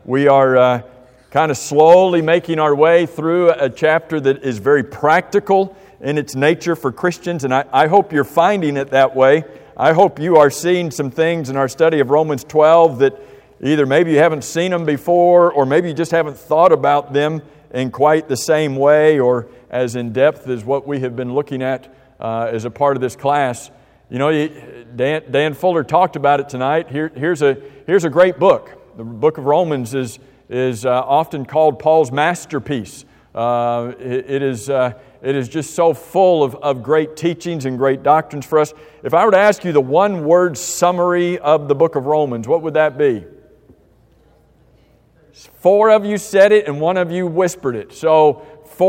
We are kind of slowly making our way through a chapter that is very practical in its nature for Christians, and I hope you're finding it that way. I hope you are seeing some things in our study of Romans 12 that either maybe you haven't seen them before, or maybe you just haven't thought about them in quite the same way or as in depth as what we have been looking at as a part of this class. You know, Dan Fuller talked about it tonight. Here's a great book. The book of Romans is often called Paul's masterpiece. It is just so full of great teachings and great doctrines for us. If I were to ask you the one-word summary of the book of Romans, what would that be? 4 of you said it and 1 of you whispered it. So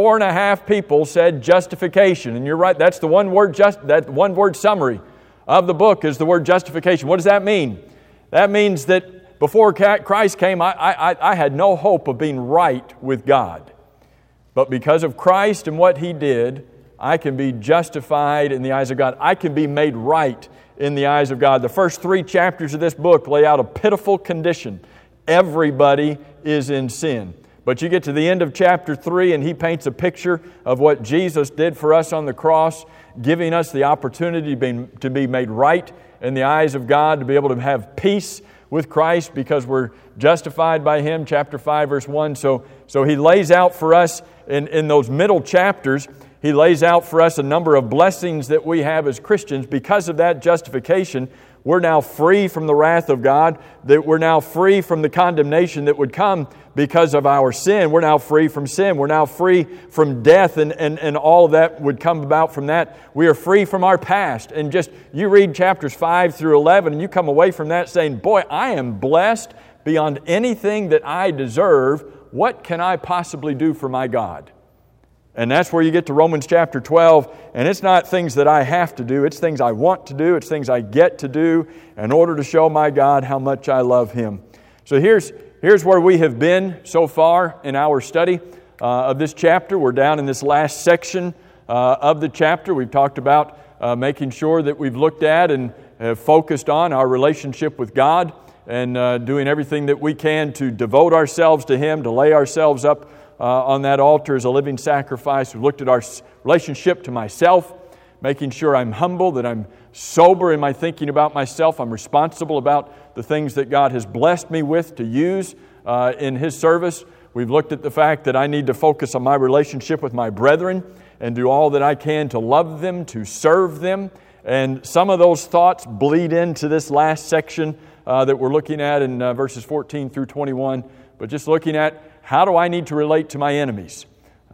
4.5 people said justification. And you're right, that's the one-word summary of the book is the word justification. What does that mean? That means that before Christ came, I had no hope of being right with God. But because of Christ and what He did, I can be justified in the eyes of God. I can be made right in the eyes of God. The first 3 chapters of this book lay out a pitiful condition. Everybody is in sin. But you get to the end of chapter 3 and he paints a picture of what Jesus did for us on the cross, giving us the opportunity to be made right in the eyes of God, to be able to have peace with Christ because we're justified by Him, chapter 5, verse 1. So He lays out for us in those middle chapters, He lays out for us a number of blessings that we have as Christians. Because of that justification, we're now free from the wrath of God, that we're now free from the condemnation that would come because of our sin. We're now free from sin. We're now free from death and all of that would come about from that. We are free from our past. And just, you read chapters 5 through 11 and you come away from that saying, boy, I am blessed beyond anything that I deserve. What can I possibly do for my God? And that's where you get to Romans chapter 12, and it's not things that I have to do, it's things I want to do, it's things I get to do in order to show my God how much I love Him. So here's where we have been so far in our study of this chapter. We're down in this last section of the chapter. We've talked about making sure that we've looked at and have focused on our relationship with God and doing everything that we can to devote ourselves to Him, to lay ourselves up on that altar as a living sacrifice. We've looked at our relationship to myself, making sure I'm humble, that I'm sober in my thinking about myself. I'm responsible about the things that God has blessed me with to use in His service. We've looked at the fact that I need to focus on my relationship with my brethren and do all that I can to love them, to serve them. And some of those thoughts bleed into this last section that we're looking at in verses 14 through 21. But just looking at how do I need to relate to my enemies?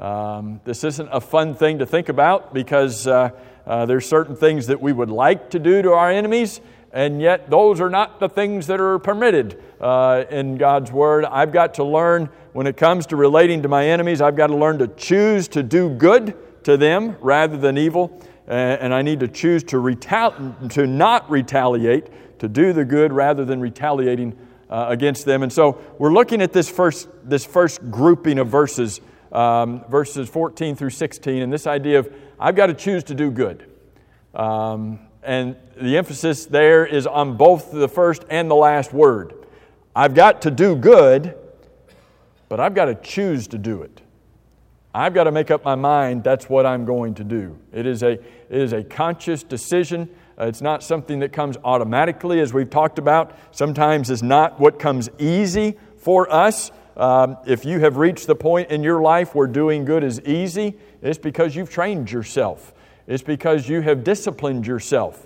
This isn't a fun thing to think about because there's certain things that we would like to do to our enemies, and yet those are not the things that are permitted in God's Word. I've got to learn, when it comes to relating to my enemies, I've got to learn to choose to do good to them rather than evil, and I need to choose to not retaliate, to do the good rather than retaliating against them. And so we're looking at this first grouping of verses 14 through 16, and this idea of I've got to choose to do good. And the emphasis there is on both the first and the last word. I've got to do good, but I've got to choose to do it. I've got to make up my mind that's what I'm going to do. It is a conscious decision. It's not something that comes automatically, as we've talked about. Sometimes it's not what comes easy for us. If you have reached the point in your life where doing good is easy, it's because you've trained yourself. It's because you have disciplined yourself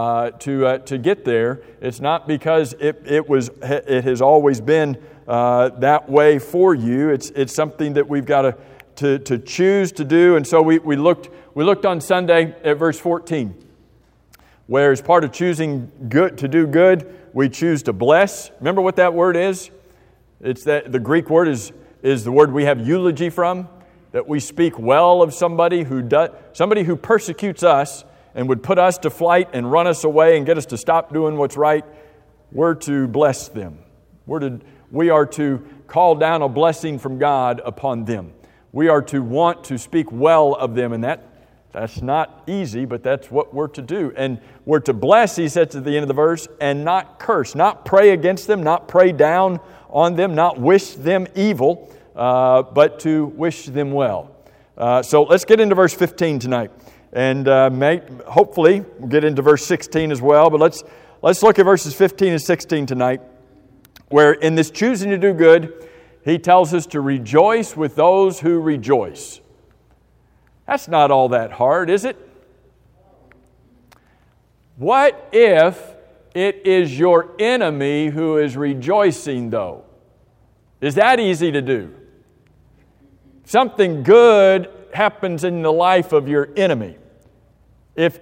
to get there. It's not because it has always been that way for you. It's something that we've got to choose to do. And so we looked on Sunday at verse 14. Where as part of choosing good to do good, we choose to bless. Remember what that word is? It's that the Greek word is the word we have eulogy from, that we speak well of somebody who persecutes us and would put us to flight and run us away and get us to stop doing what's right. We're to bless them. We are to call down a blessing from God upon them. We are to want to speak well of them, and That's not easy, but that's what we're to do. And we're to bless, he says at the end of the verse, and not curse. Not pray against them, not pray down on them, not wish them evil, but to wish them well. So let's get into verse 15 tonight. And hopefully we'll get into verse 16 as well. But let's look at verses 15 and 16 tonight, where in this choosing to do good, he tells us to rejoice with those who rejoice. That's not all that hard, is it? What if it is your enemy who is rejoicing, though? Is that easy to do? Something good happens in the life of your enemy. If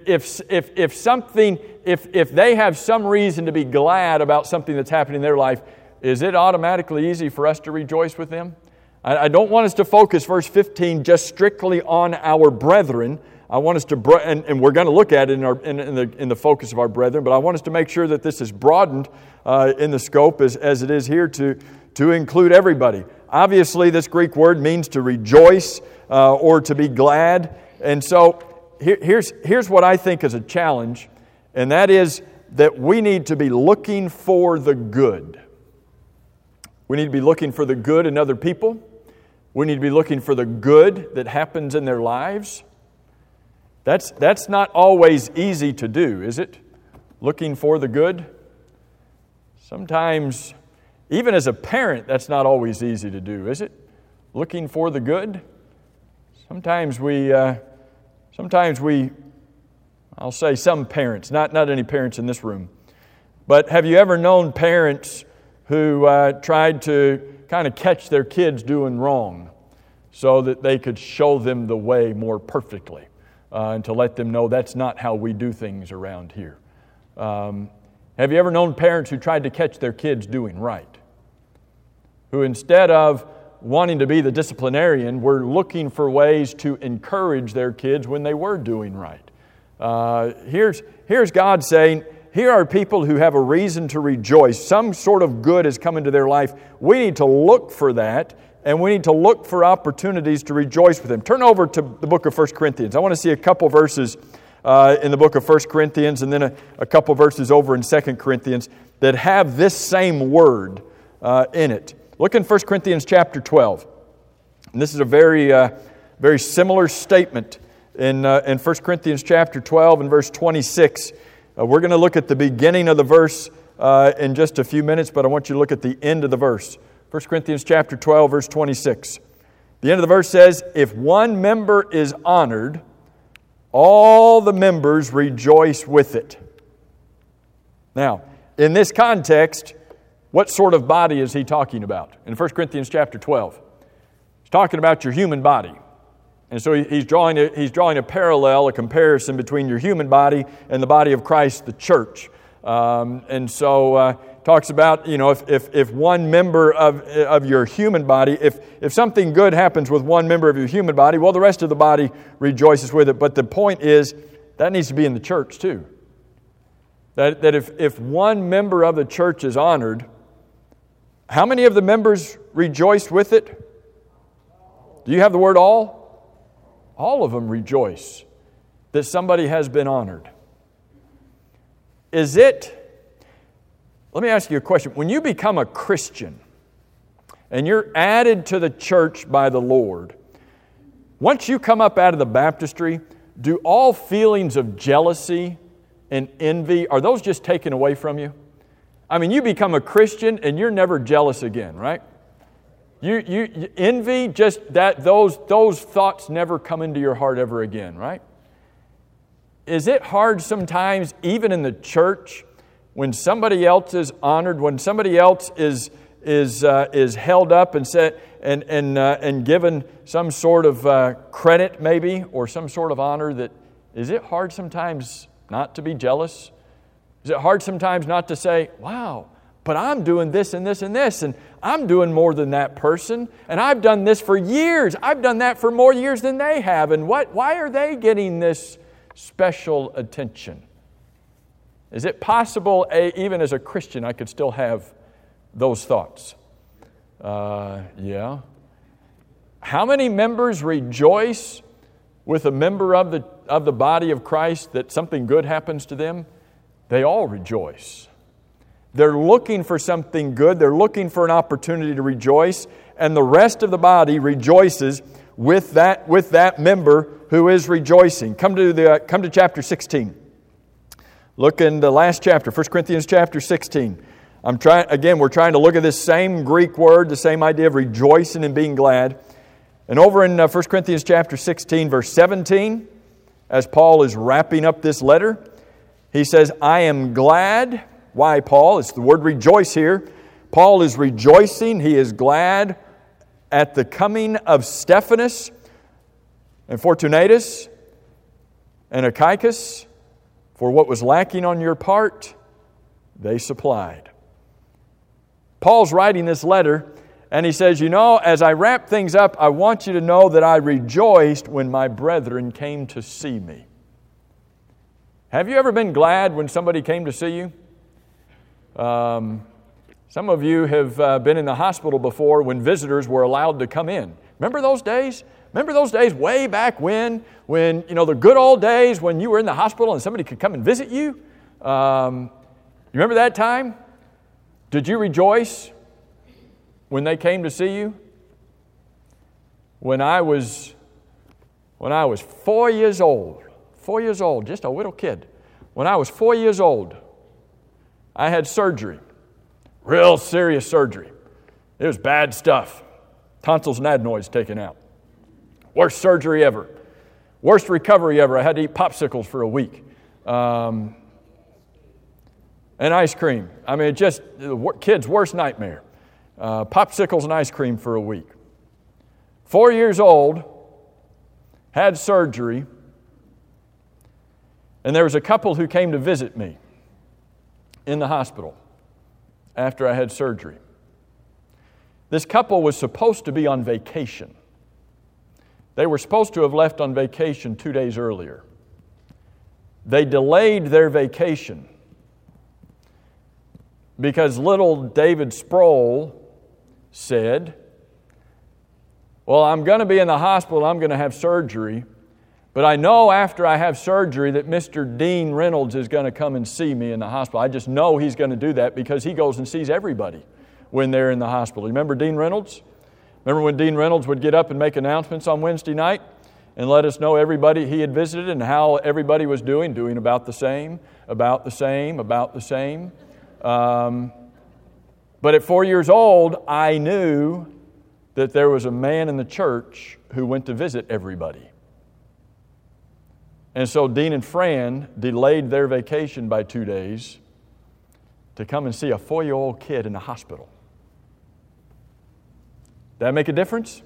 they have some reason to be glad about something that's happening in their life, is it automatically easy for us to rejoice with them? I don't want us to focus verse 15 just strictly on our brethren. I want us to, and we're going to look at it in the focus of our brethren, but I want us to make sure that this is broadened in the scope as it is here to include everybody. Obviously, this Greek word means to rejoice or to be glad. And so here's what I think is a challenge, and that is that we need to be looking for the good. We need to be looking for the good in other people. We need to be looking for the good that happens in their lives. That's not always easy to do, is it? Looking for the good. Sometimes, even as a parent, that's not always easy to do, is it? Looking for the good. Sometimes we, I'll say some parents, not any parents in this room, but have you ever known parents who tried to kind of catch their kids doing wrong so that they could show them the way more perfectly and to let them know that's not how we do things around here? Have you ever known parents who tried to catch their kids doing right? Who instead of wanting to be the disciplinarian were looking for ways to encourage their kids when they were doing right. Here's God saying, here are people who have a reason to rejoice. Some sort of good has come into their life. We need to look for that, and we need to look for opportunities to rejoice with them. Turn over to the book of 1 Corinthians. I want to see a couple verses in the book of 1 Corinthians and then a couple verses over in 2 Corinthians that have this same word in it. Look in 1 Corinthians chapter 12. And this is a very similar statement in 1 Corinthians chapter 12 and verse 26. We're going to look at the beginning of the verse in just a few minutes, but I want you to look at the end of the verse. 1 Corinthians chapter 12, verse 26. The end of the verse says, if one member is honored, all the members rejoice with it. Now, in this context, what sort of body is he talking about? In 1 Corinthians chapter 12, he's talking about your human body. And so he's drawing a parallel, a comparison between your human body and the body of Christ, the church. And so talks about, if one member of your human body, if something good happens with one member of your human body, well, the rest of the body rejoices with it. But the point is, that needs to be in the church too. That if one member of the church is honored, how many of the members rejoice with it? Do you have the word all? All of them rejoice that somebody has been honored. Let me ask you a question. When you become a Christian and you're added to the church by the Lord, once you come up out of the baptistry, do all feelings of jealousy and envy, are those just taken away from you? I mean, you become a Christian and you're never jealous again, right? You envy, just that those thoughts never come into your heart ever again, right? Is it hard sometimes, even in the church, when somebody else is honored, when somebody else is held up and set and given some sort of credit, maybe, or some sort of honor? Is it hard sometimes not to be jealous? Is it hard sometimes not to say, "Wow, but I'm doing this and this and this, and I'm doing more than that person, and I've done this for years. I've done that for more years than they have, and why are they getting this special attention?" Is it possible, even as a Christian, I could still have those thoughts? Yeah. How many members rejoice with a member of the the body of Christ that something good happens to them, they all rejoice. They're looking for something good. They're looking for an opportunity to rejoice, and the rest of the body rejoices with that member who is rejoicing. Come to chapter 16. Look in the last chapter, 1 Corinthians chapter 16. We're trying to look at this same Greek word, the same idea of rejoicing and being glad. And over in 1 Corinthians chapter 16, verse 17, as Paul is wrapping up this letter, he says, I am glad. Why, Paul? It's the word rejoice here. Paul is rejoicing. He is glad at the coming of Stephanas and Fortunatus and Achaicus, for what was lacking on your part, they supplied. Paul's writing this letter, and he says, as I wrap things up, I want you to know that I rejoiced when my brethren came to see me. Have you ever been glad when somebody came to see you? Some of you have been in the hospital before when visitors were allowed to come in. Remember those days? Remember those days way back when the good old days when you were in the hospital and somebody could come and visit you? You remember that time? Did you rejoice when they came to see you? When I was 4 years old, just a little kid, when I was 4 years old, I had surgery, real serious surgery. It was bad stuff. Tonsils and adenoids taken out. Worst surgery ever. Worst recovery ever. I had to eat popsicles for a week. And ice cream. I mean, just the kid's worst nightmare. Popsicles and ice cream for a week. 4 years old, had surgery, and there was a couple who came to visit me in the hospital after I had surgery. This couple was supposed to be on vacation. They were supposed to have left on vacation 2 days earlier. They delayed their vacation because little David Sproul said, well, I'm going to be in the hospital, I'm going to have surgery, but I know after I have surgery that Mr. Dean Reynolds is going to come and see me in the hospital. I just know he's going to do that because he goes and sees everybody when they're in the hospital. Remember Dean Reynolds? Remember when Dean Reynolds would get up and make announcements on Wednesday night and let us know everybody he had visited and how everybody was doing about the same. But at 4 years old, I knew that there was a man in the church who went to visit everybody. And so Dean and Fran delayed their vacation by 2 days to come and see a 4-year-old kid in the hospital. Did that make a difference?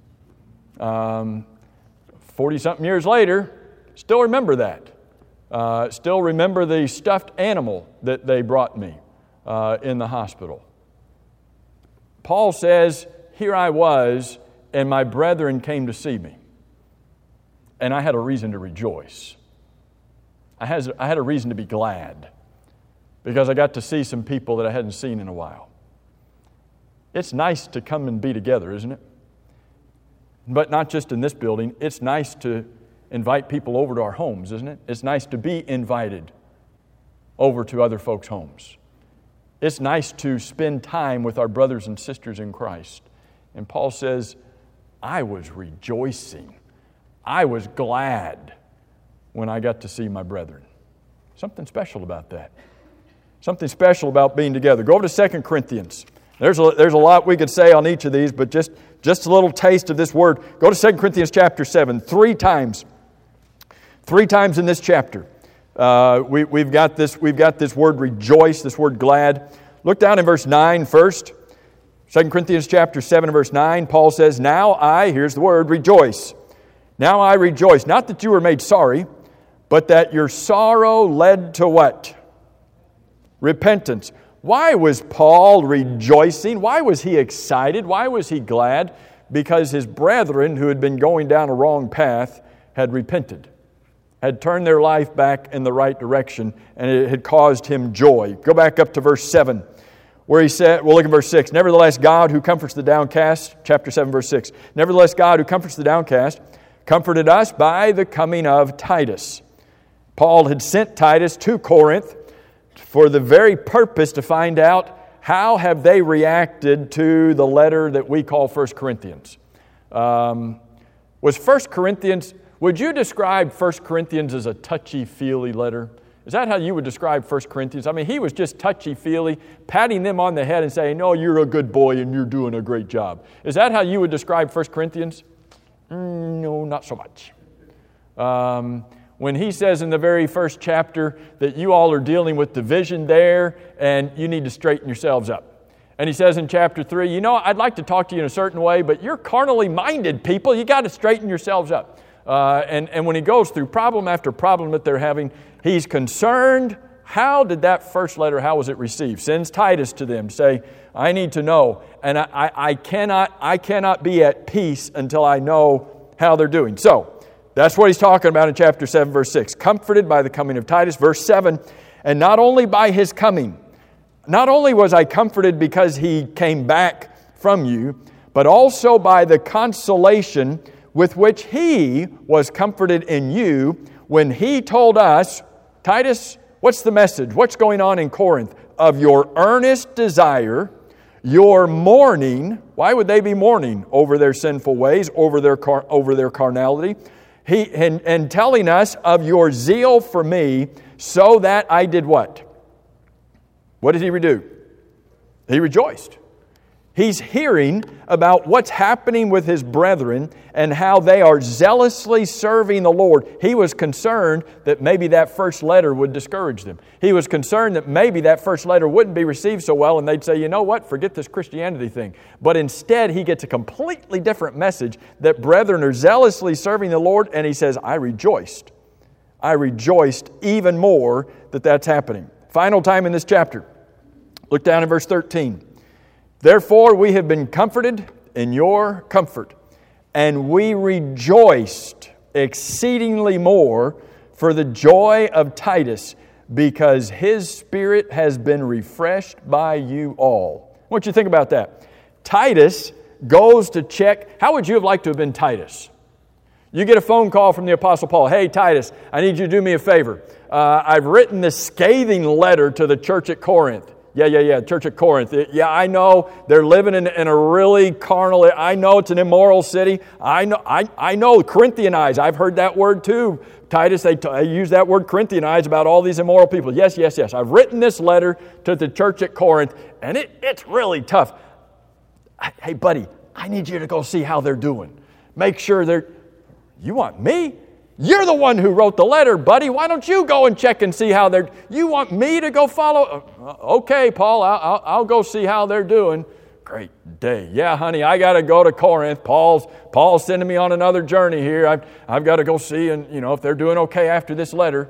40-something years later, still remember that. Still remember the stuffed animal that they brought me in the hospital. Paul says, here I was, and my brethren came to see me. And I had a reason to rejoice. I had a reason to be glad because I got to see some people that I hadn't seen in a while. It's nice to come and be together, isn't it? But not just in this building. It's nice to invite people over to our homes, isn't it? It's nice to be invited over to other folks' homes. It's nice to spend time with our brothers and sisters in Christ. And Paul says, I was rejoicing. I was glad when I got to see my brethren. Something special about that. Something special about being together. Go over to 2 Corinthians. There's a lot we could say on each of these, but just a little taste of this word. Go to 2 Corinthians chapter 7. 3 times. 3 times in this chapter. We've got this word rejoice, this word glad. Look down in verse 9 first. 2 Corinthians chapter 7 verse 9, Paul says, now I, here's the word, rejoice. Now I rejoice, not that you were made sorry, but that your sorrow led to what? Repentance. Why was Paul rejoicing? Why was he excited? Why was he glad? Because his brethren who had been going down a wrong path had repented, had turned their life back in the right direction, and it had caused him joy. Go back up to verse 7. Where he said, we'll look at verse 6. Nevertheless, God who comforts the downcast, chapter 7, verse 6. Nevertheless, God who comforts the downcast, comforted us by the coming of Titus. Paul had sent Titus to Corinth for the very purpose to find out how have they reacted to the letter that we call 1 Corinthians. Was 1 Corinthians, would you describe 1 Corinthians as a touchy-feely letter? Is that how you would describe 1 Corinthians? I mean, he was just touchy-feely, patting them on the head and saying, no, you're a good boy and you're doing a great job. Is that how you would describe 1 Corinthians? No, not so much. When he says in the very first chapter that you all are dealing with division there and you need to straighten yourselves up. And he says in chapter 3, you know, I'd like to talk to you in a certain way, but you're carnally minded people. You got to straighten yourselves up. And when he goes through problem after problem that they're having, he's concerned. How did that first letter, how was it received? Sends Titus to them, say, I need to know. And I cannot be at peace until I know how they're doing. So, that's what he's talking about in chapter 7, verse 6. Comforted by the coming of Titus. Verse 7, and not only by his coming. Not only was I comforted because he came back from you, but also by the consolation with which he was comforted in you when he told us, Titus, what's the message? What's going on in Corinth? Of your earnest desire, your mourning. Why would they be mourning? Over their sinful ways, over their carnality. And telling us of your zeal for me, so that I did what? What did he do? He rejoiced. He's hearing about what's happening with his brethren and how they are zealously serving the Lord. He was concerned that maybe that first letter would discourage them. He was concerned that maybe that first letter wouldn't be received so well and they'd say, you know what, forget this Christianity thing. But instead, he gets a completely different message that brethren are zealously serving the Lord, and he says, I rejoiced. I rejoiced even more that that's happening. Final time in this chapter. Look down in verse 13. Therefore, we have been comforted in your comfort, and we rejoiced exceedingly more for the joy of Titus, because his spirit has been refreshed by you all. What do you think about that? Titus goes to check. How would you have liked to have been Titus? You get a phone call from the Apostle Paul. Hey, Titus, I need you to do me a favor. I've written this scathing letter to the church at Corinth. Yeah, church at Corinth. Yeah, I know they're living in a really carnal, I know it's an immoral city. I know, Corinthianize. I've heard that word too. Titus, they use that word Corinthianize about all these immoral people. Yes. I've written this letter to the church at Corinth, and it's really tough. Hey, buddy, I need you to go see how they're doing. Make sure you want me? You're the one who wrote the letter, buddy. Why don't you go and check and see how they're... You want me to go follow? Okay, Paul, I'll go see how they're doing. Great day. Yeah, honey, I got to go to Corinth. Paul's sending me on another journey here. I've got to go see, and if they're doing okay after this letter.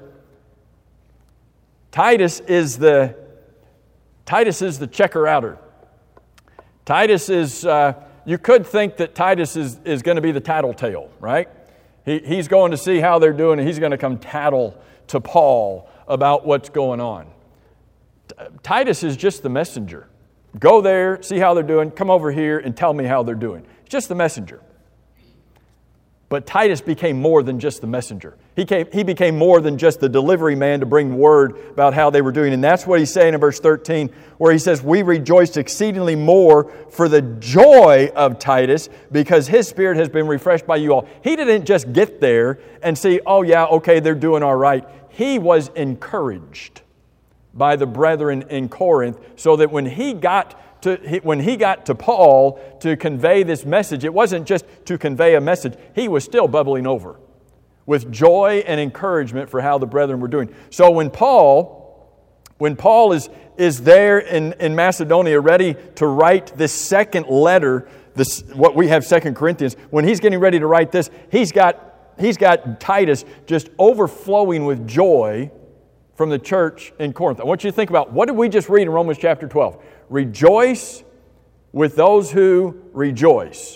Titus is the checker-outer. Titus is... you could think that Titus is going to be the tattletale, right? He's going to see how they're doing, and he's going to come tattle to Paul about what's going on. Titus is just the messenger. Go there, see how they're doing, come over here and tell me how they're doing. It's just the messenger. But Titus became more than just the messenger. He became more than just the delivery man to bring word about how they were doing. And that's what he's saying in verse 13, where he says, we rejoiced exceedingly more for the joy of Titus, because his spirit has been refreshed by you all. He didn't just get there and see, oh yeah, okay, they're doing all right. He was encouraged by the brethren in Corinth, so that when he got to Paul to convey this message, it wasn't just to convey a message. He was still bubbling over with joy and encouragement for how the brethren were doing. So when Paul is there in Macedonia, ready to write this second letter, what we have 2 Corinthians, when he's getting ready to write this, he's got Titus just overflowing with joy from the church in Corinth. I want you to think about, what did we just read in Romans chapter 12? Rejoice with those who rejoice.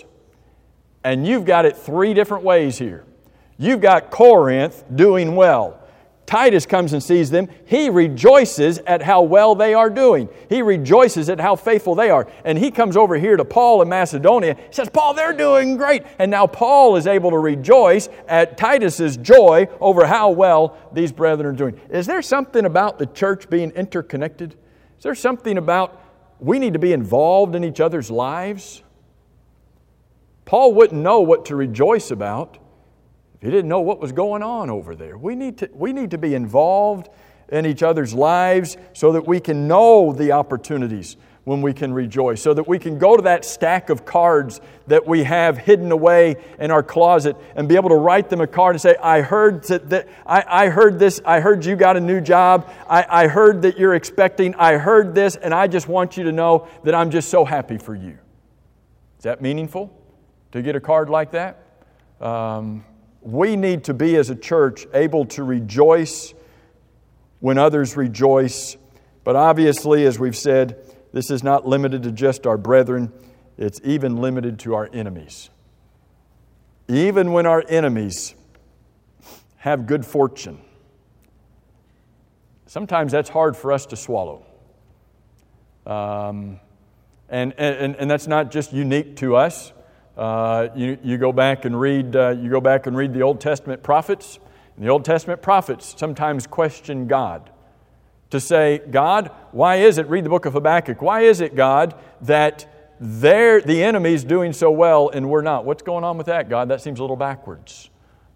And you've got it three different ways here. You've got Corinth doing well. Titus comes and sees them. He rejoices at how well they are doing. He rejoices at how faithful they are. And he comes over here to Paul in Macedonia. He says, Paul, they're doing great. And now Paul is able to rejoice at Titus's joy over how well these brethren are doing. Is there something about the church being interconnected? Is there something about we need to be involved in each other's lives? Paul wouldn't know what to rejoice about if he didn't know what was going on over there. We need to be involved in each other's lives so that we can know the opportunities when we can rejoice, so that we can go to that stack of cards that we have hidden away in our closet and be able to write them a card and say, I heard I heard this, I heard you got a new job, I heard that you're expecting, I heard this, and I just want you to know that I'm just so happy for you. Is that meaningful to get a card like that? We need to be, as a church, able to rejoice when others rejoice. But obviously, as we've said, this is not limited to just our brethren. It's even limited to our enemies. Even when our enemies have good fortune, sometimes that's hard for us to swallow. And that's not just unique to us. You go back and read the Old Testament prophets. And the Old Testament prophets sometimes question God to say, God, why is it? Read the book of Habakkuk. Why is it, God, that the enemy's doing so well and we're not? What's going on with that, God? That seems a little backwards.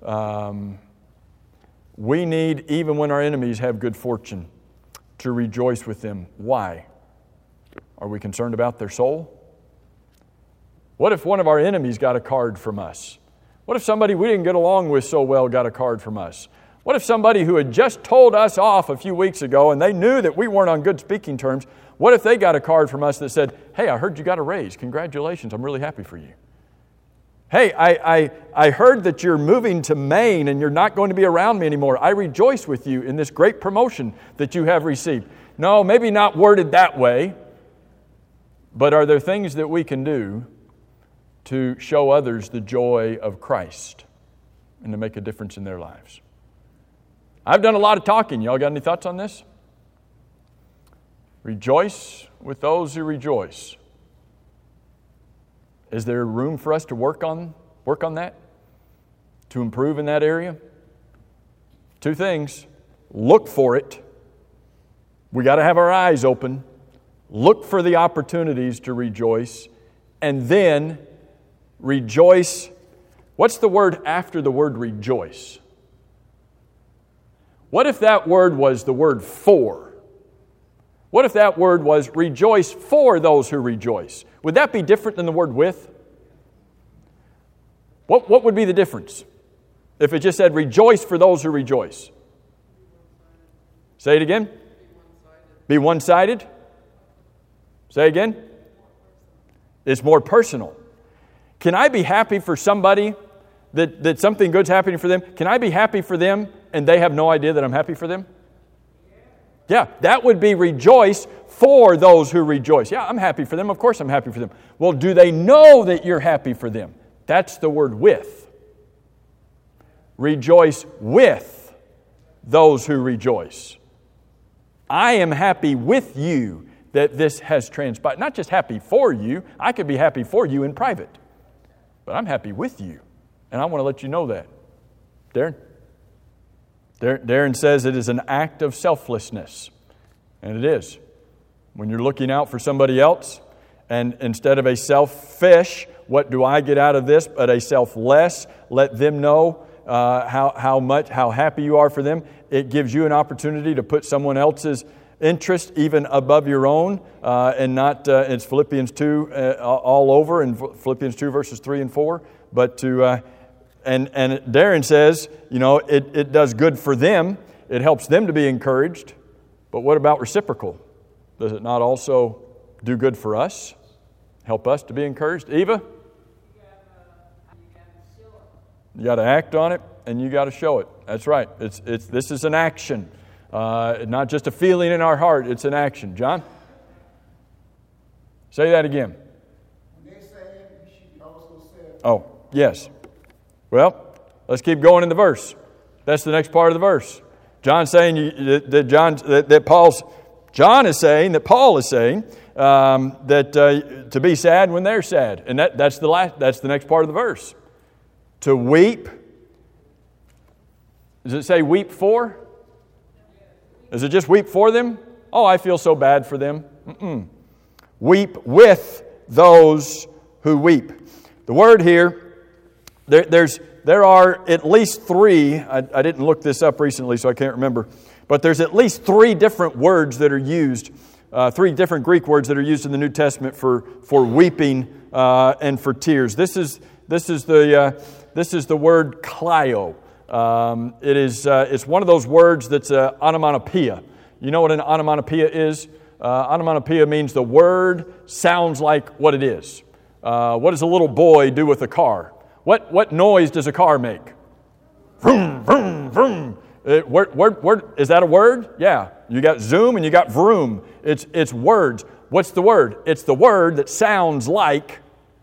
We need, even when our enemies have good fortune, to rejoice with them. Why? Are we concerned about their soul? What if one of our enemies got a card from us? What if somebody we didn't get along with so well got a card from us? What if somebody who had just told us off a few weeks ago and they knew that we weren't on good speaking terms, what if they got a card from us that said, hey, I heard you got a raise. Congratulations. I'm really happy for you. Hey, I heard that you're moving to Maine and you're not going to be around me anymore. I rejoice with you in this great promotion that you have received. No, maybe not worded that way, but are there things that we can do to show others the joy of Christ and to make a difference in their lives? I've done a lot of talking. Y'all got any thoughts on this? Rejoice with those who rejoice. Is there room for us to work on that? To improve in that area? Two things. Look for it. We got to have our eyes open. Look for the opportunities to rejoice. And then rejoice. What's the word after the word rejoice? What if that word was the word for? What if that word was rejoice for those who rejoice? Would that be different than the word with? What would be the difference if it just said rejoice for those who rejoice? Say it again. Be one-sided. Say again. It's more personal. Can I be happy for somebody that something good's happening for them? Can I be happy for them and they have no idea that I'm happy for them? Yeah, that would be rejoice for those who rejoice. Yeah, I'm happy for them. Of course I'm happy for them. Well, do they know that you're happy for them? That's the word with. Rejoice with those who rejoice. I am happy with you that this has transpired. Not just happy for you. I could be happy for you in private. But I'm happy with you. And I want to let you know that. Darren? Darren says it is an act of selflessness. And it is. When you're looking out for somebody else, and instead of a selfish, what do I get out of this? But a selfless, let them know how happy you are for them. It gives you an opportunity to put someone else's interest even above your own, and not, it's Philippians 2 all over, in Philippians 2 verses 3 and 4. But to, and Darren says, it does good for them. It helps them to be encouraged. But what about reciprocal? Does it not also do good for us? Help us to be encouraged? Eva? You got to act on it, and you got to show it. That's right. This is an action. Not just a feeling in our heart, it's an action. John? Say that again. Oh, yes. Well, let's keep going in the verse. That's the next part of the verse. John's saying John is saying that Paul is saying that to be sad when they're sad, and that's the next part of the verse. To weep. Does it say weep for? Does it just weep for them? Oh, I feel so bad for them. Weep with those who weep. The word here, there are at least three. I didn't look this up recently, so I can't remember. But there's at least three different words that are used, three different Greek words that are used in the New Testament for weeping and for tears. This is the word kleio. It's one of those words that's an onomatopoeia. You know what an onomatopoeia is? Onomatopoeia means the word sounds like what it is. What does a little boy do with a car? What noise does a car make? Vroom, vroom, vroom. Is that a word? Yeah. You got zoom and you got vroom. It's words. What's the word? It's the word that sounds like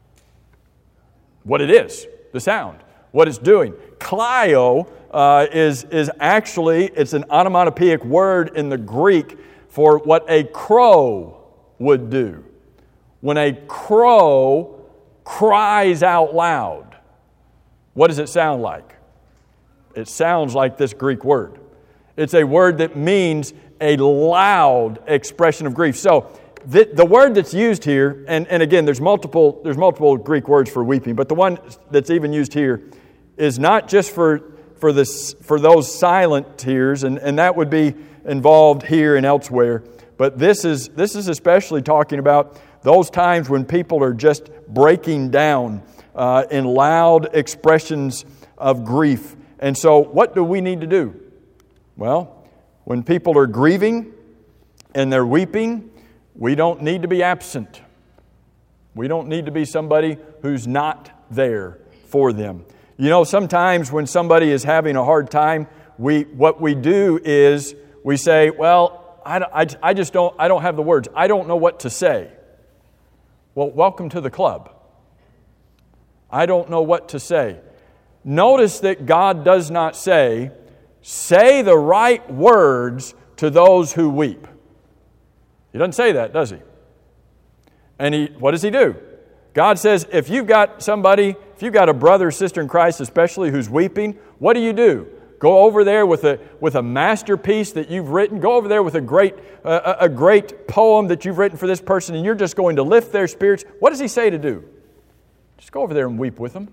what it is, the sound, what it's doing. Kleio is actually, it's an onomatopoeic word in the Greek for what a crow would do. When a crow cries out loud, what does it sound like? It sounds like this Greek word. It's a word that means a loud expression of grief. So the word that's used here, and again, there's multiple Greek words for weeping, but the one that's even used here is not just for those silent tears, and that would be involved here and elsewhere. But this is especially talking about those times when people are just breaking down in loud expressions of grief. And so what do we need to do? Well, when people are grieving and they're weeping, we don't need to be absent. We don't need to be somebody who's not there for them. You know, sometimes when somebody is having a hard time, what we do is we say, well, I don't have the words. I don't know what to say. Well, welcome to the club. I don't know what to say. Notice that God does not say the right words to those who weep. He doesn't say that, does He? And what does He do? God says, if you've got a brother or sister in Christ especially who's weeping, what do? Go over there with a masterpiece that you've written. Go over there with a great poem that you've written for this person, and you're just going to lift their spirits. What does He say to do? Just go over there and weep with them.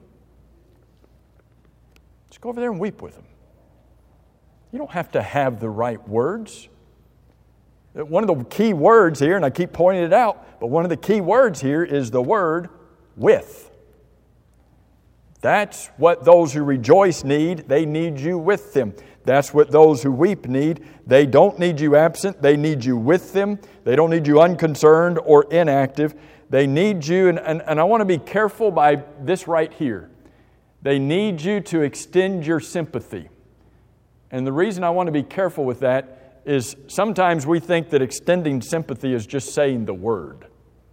Just go over there and weep with them. You don't have to have the right words. One of the key words here, and I keep pointing it out, but one of the key words here is the word with. That's what those who rejoice need. They need you with them. That's what those who weep need. They don't need you absent. They need you with them. They don't need you unconcerned or inactive. They need you, and I want to be careful by this right here. They need you to extend your sympathy. And the reason I want to be careful with that is sometimes we think that extending sympathy is just saying the word.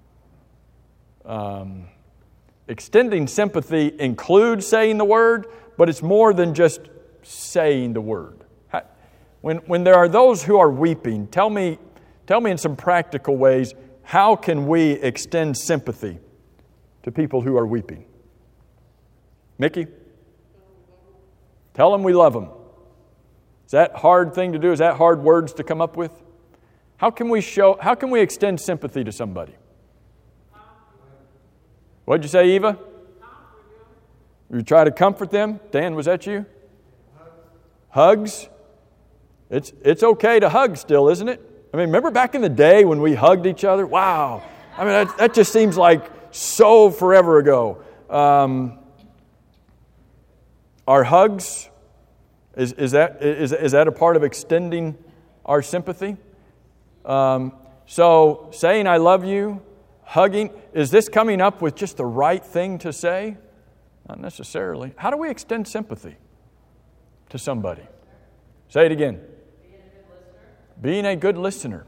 Extending sympathy includes saying the word, but it's more than just saying the word. When there are those who are weeping, tell me in some practical ways, how can we extend sympathy to people who are weeping? Mickey? Tell them we love them. Is that a hard thing to do? Is that hard words to come up with? How can we extend sympathy to somebody? What'd you say, Eva? You try to comfort them? Dan, was that you? Hugs? It's okay to hug still, isn't it? I mean, remember back in the day when we hugged each other? Wow. I mean, that just seems like so forever ago. Our hugs, is that a part of extending our sympathy? So saying I love you, hugging, is this coming up with just the right thing to say? Not necessarily. How do we extend sympathy to somebody? Say it again. Being a good listener.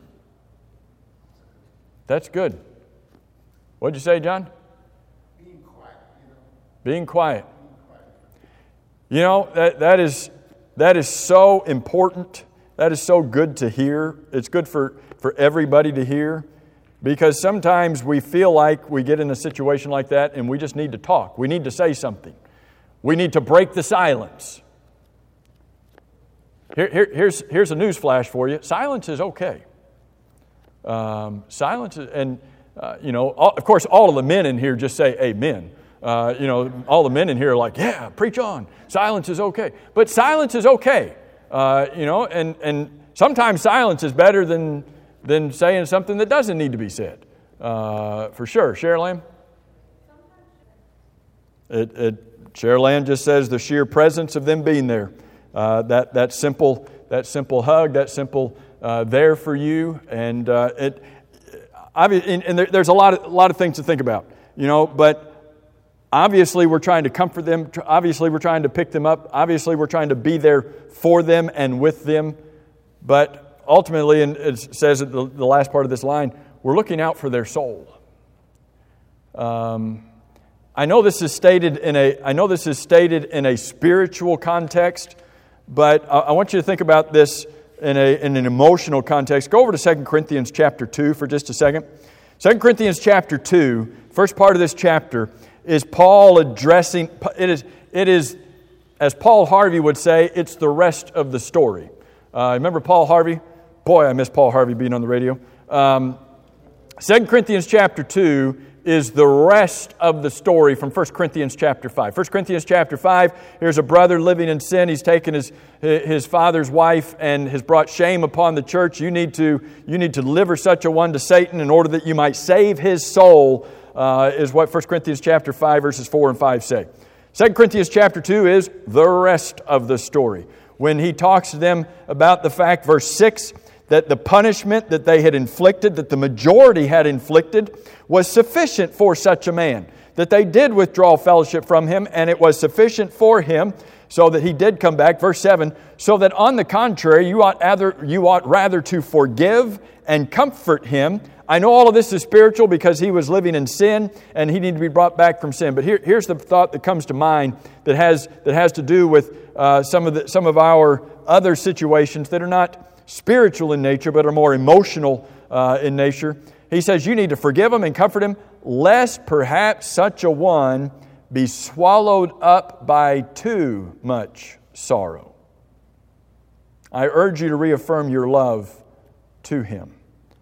That's good. What'd you say, John? Being quiet. Being quiet. You know, that is so important That is so good to hear. It's good for everybody to hear, because sometimes we feel like we get in a situation like that and we just need to talk. We need to say something. We need to break the silence. Here's a news flash for you. Silence is okay. Silence is, and of course, all of the men in here just say amen. All the men in here are like, yeah, preach on. Silence is okay. But silence is okay. And sometimes silence is better than saying something that doesn't need to be said. For sure. Cheryl Ann? Cheryl Ann just says the sheer presence of them being there. That simple hug, that simple there for you. And there's a lot of things to think about, but obviously we're trying to comfort them. Obviously we're trying to pick them up. Obviously we're trying to be there for them and with them. But ultimately, and it says at the last part of this line, we're looking out for their soul. I know this is stated in a spiritual context, but I want you to think about this in an emotional context. Go over to 2 Corinthians chapter 2 for just a second. 2 Corinthians chapter 2, first part of this chapter, is Paul addressing, it is, as Paul Harvey would say, it's the rest of the story. Remember Paul Harvey? Boy, I miss Paul Harvey being on the radio. 2 Corinthians chapter 2 is the rest of the story from 1 Corinthians chapter 5. 1 Corinthians chapter 5, here's a brother living in sin. He's taken his father's wife and has brought shame upon the church. You need to deliver such a one to Satan in order that you might save his soul, is what 1 Corinthians chapter 5 verses 4 and 5 say. 2 Corinthians chapter 2 is the rest of the story. When he talks to them about the fact, verse 6, that the punishment that they had inflicted, that the majority had inflicted, was sufficient for such a man. That they did withdraw fellowship from him, and it was sufficient for him, so that he did come back. Verse 7, so that on the contrary, you ought rather to forgive and comfort him. I know all of this is spiritual because he was living in sin, and he needed to be brought back from sin. But here's the thought that comes to mind that has to do with some of our other situations that are not spiritual in nature, but are more emotional in nature. He says you need to forgive him and comfort him, lest perhaps such a one be swallowed up by too much sorrow. I urge you to reaffirm your love to him.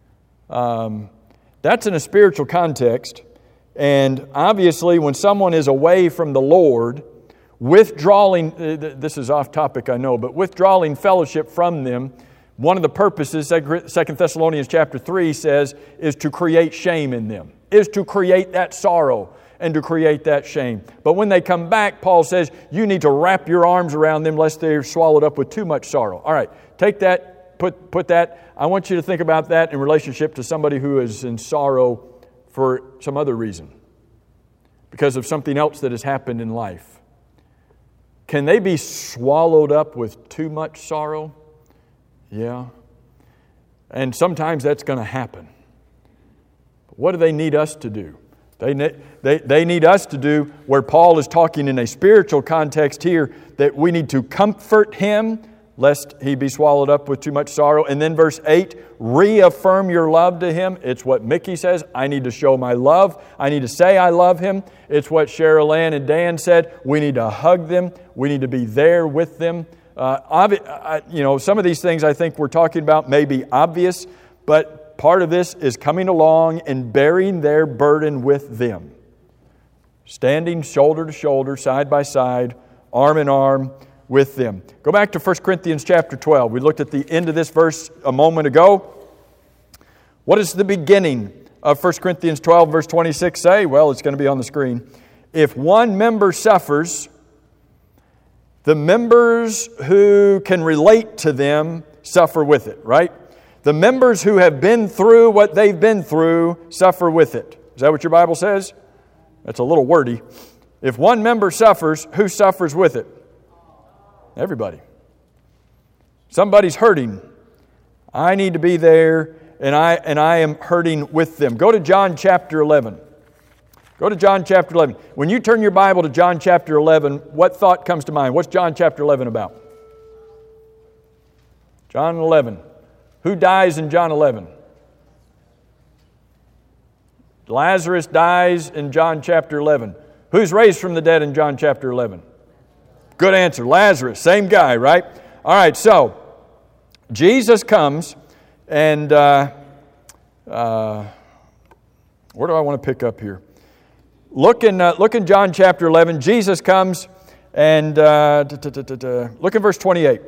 That's in a spiritual context, and obviously when someone is away from the Lord, withdrawing, this is off topic I know, but withdrawing fellowship from them, one of the purposes, 2 Thessalonians chapter 3 says, is to create shame in them, is to create that sorrow and to create that shame. But when they come back, Paul says, you need to wrap your arms around them lest they're swallowed up with too much sorrow. All right, take that, put that. I want you to think about that in relationship to somebody who is in sorrow for some other reason, because of something else that has happened in life. Can they be swallowed up with too much sorrow? Yeah. And sometimes that's going to happen. What do they need us to do? They need us to do where Paul is talking in a spiritual context here, that we need to comfort him lest he be swallowed up with too much sorrow. And then verse 8, reaffirm your love to him. It's what Mickey says. I need to show my love. I need to say I love him. It's what Cheryl Ann and Dan said. We need to hug them. We need to be there with them. Some of these things I think we're talking about may be obvious, but part of this is coming along and bearing their burden with them. Standing shoulder to shoulder, side by side, arm in arm with them. Go back to 1 Corinthians chapter 12. We looked at the end of this verse a moment ago. What does the beginning of 1 Corinthians 12 verse 26 say? Well, it's going to be on the screen. If one member suffers, the members who can relate to them suffer with it, right? The members who have been through what they've been through suffer with it. Is that what your Bible says? That's a little wordy. If one member suffers, who suffers with it? Everybody. Somebody's hurting. I need to be there, and I am hurting with them. Go to John chapter 11. Go to John chapter 11. When you turn your Bible to John chapter 11, what thought comes to mind? What's John chapter 11 about? John 11. Who dies in John 11? Lazarus dies in John chapter 11. Who's raised from the dead in John chapter 11? Good answer. Lazarus. Same guy, right? All right, so Jesus comes and where do I want to pick up here? Look in John chapter 11. Jesus comes and look at verse 28.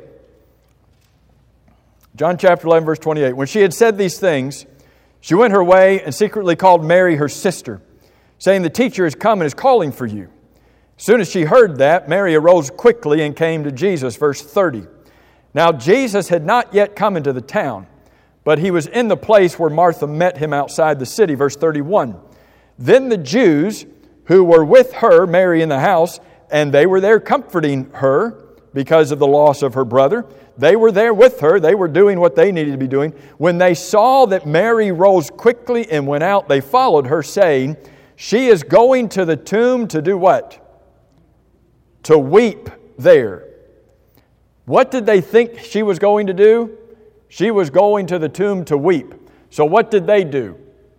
John chapter 11, verse 28. When she had said these things, she went her way and secretly called Mary, her sister, saying, "The teacher has come and is calling for you." As soon as she heard that, Mary arose quickly and came to Jesus. Verse 30. Now Jesus had not yet come into the town, but he was in the place where Martha met him outside the city. Verse 31. Then the Jews who were with her, Mary, in the house, and they were there comforting her because of the loss of her brother. They were there with her. They were doing what they needed to be doing. When they saw that Mary rose quickly and went out, they followed her, saying, "She is going to the tomb to do what? To weep there." What did they think she was going to do? She was going to the tomb to weep. So what did they do?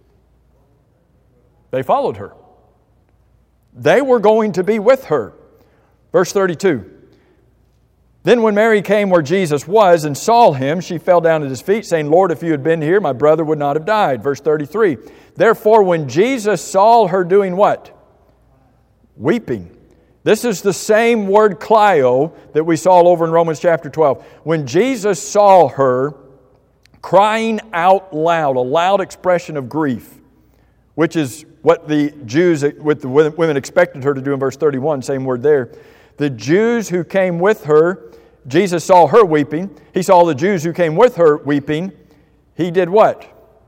They followed her. They were going to be with her. Verse 32. Then when Mary came where Jesus was and saw him, she fell down at his feet, saying, "Lord, if you had been here, my brother would not have died." Verse 33. Therefore, when Jesus saw her doing what? Weeping. This is the same word kleio that we saw over in Romans chapter 12. When Jesus saw her crying out loud, a loud expression of grief, which is what the Jews, with the women expected her to do in verse 31, same word there. The Jews who came with her, Jesus saw her weeping. He saw the Jews who came with her weeping. He did what?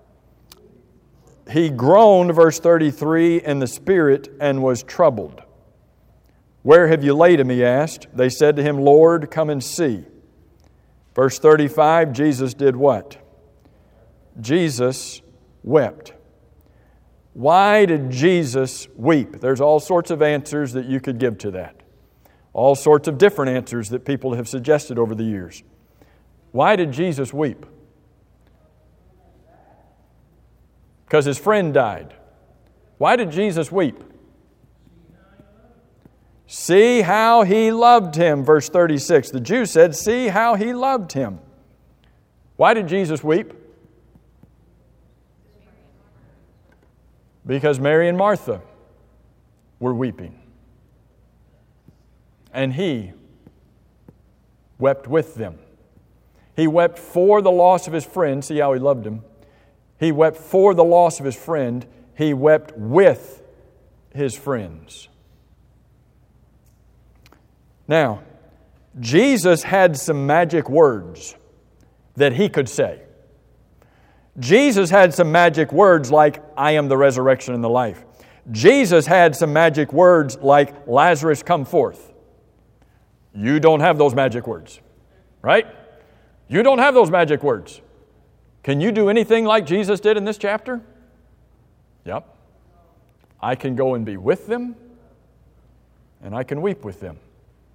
He groaned, verse 33, in the spirit and was troubled. "Where have you laid him?" he asked. They said to him, "Lord, come and see." Verse 35, Jesus did what? Jesus wept. Why did Jesus weep? There's all sorts of answers that you could give to that. All sorts of different answers that people have suggested over the years. Why did Jesus weep? Because his friend died. Why did Jesus weep? See how he loved him, verse 36. The Jews said, "See how he loved him." Why did Jesus weep? Because Mary and Martha were weeping. And he wept with them. He wept for the loss of his friend. See how he loved him. He wept for the loss of his friend. He wept with his friends. Now, Jesus had some magic words that he could say. Jesus had some magic words like, "I am the resurrection and the life." Jesus had some magic words like, "Lazarus, come forth." You don't have those magic words, right? You don't have those magic words. Can you do anything like Jesus did in this chapter? Yep. I can go and be with them, and I can weep with them.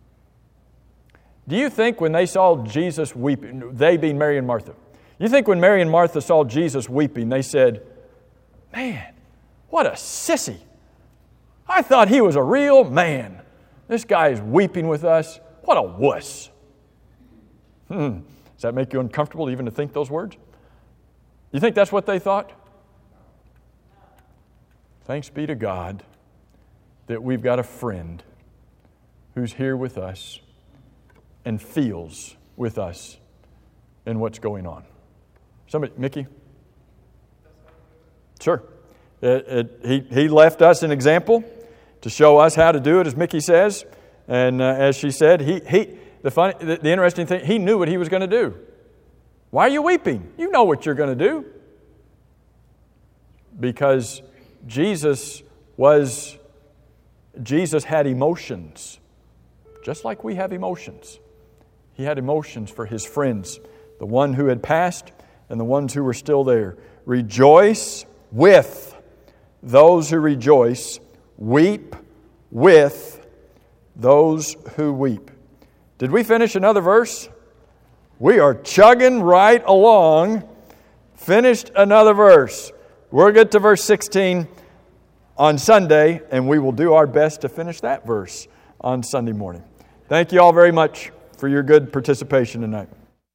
Do you think when they saw Jesus weeping, they being Mary and Martha, you think when Mary and Martha saw Jesus weeping, they said, "Man, what a sissy. I thought he was a real man. This guy is weeping with us. What a wuss." Does that make you uncomfortable even to think those words? You think that's what they thought? Thanks be to God that we've got a friend who's here with us and feels with us in what's going on. Somebody, Mickey? Sure. He left us an example to show us how to do it, as Mickey says. And as she said, the interesting thing, he knew what he was going to do. Why are you weeping? You know what you're going to do. Because Jesus had emotions, just like we have emotions. He had emotions for his friends, the one who had passed and the ones who were still there. Rejoice with those who rejoice. Weep with those who weep. Did we finish another verse? We are chugging right along. Finished another verse. We'll get to verse 16 on Sunday, and we will do our best to finish that verse on Sunday morning. Thank you all very much for your good participation tonight.